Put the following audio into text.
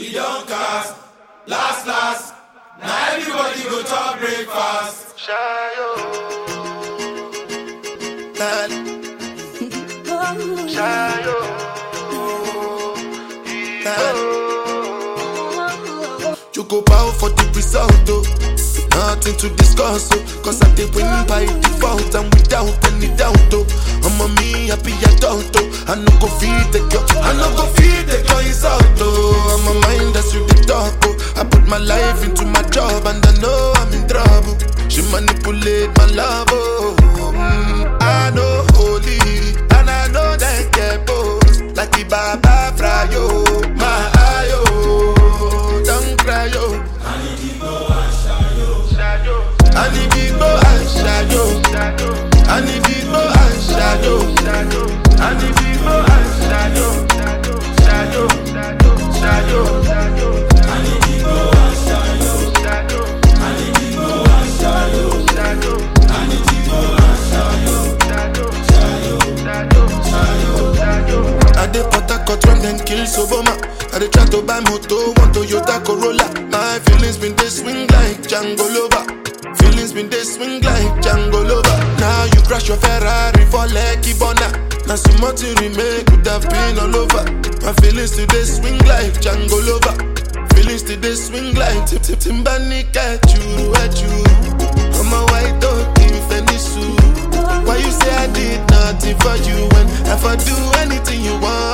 he don't cast. Last, now everybody go to breakfast. Shayo. Shayo. You go bow for the result, oh. Nothing to discuss, oh. Cause I did win by default and without any doubt, oh. I'm a me happy adult, oh. I no go feed the girl, I no go feed the girl insult, oh. I'm a mind that's you the talk, oh. I put my life into my job and I know I'm in trouble. She manipulate my love, oh. I know holy and I know that get both. Like the Baba Frayo, my ayo, don't cry, yo. I need to go and shadow. I need to go and shadow. I need to go and shadow. I need to go and shadow. Shadow. I need to go and shadow. I need to go and shadow. I need to go and shadow. I dey Port Harcourt when them kill Soboma. I dey try to buy moto, one Toyota Corolla. My feelings been they swing like Django Lover. Feelings been they swing like Django Lover. Now you crash your Ferrari for Lucky Bona. Now some more to remake could have been all over. My feelings today swing like Django Lover. Feelings today swing like Timbani at you. I'm a white dog in Fenisu. Why you say I did nothing for you when if I do anything you want?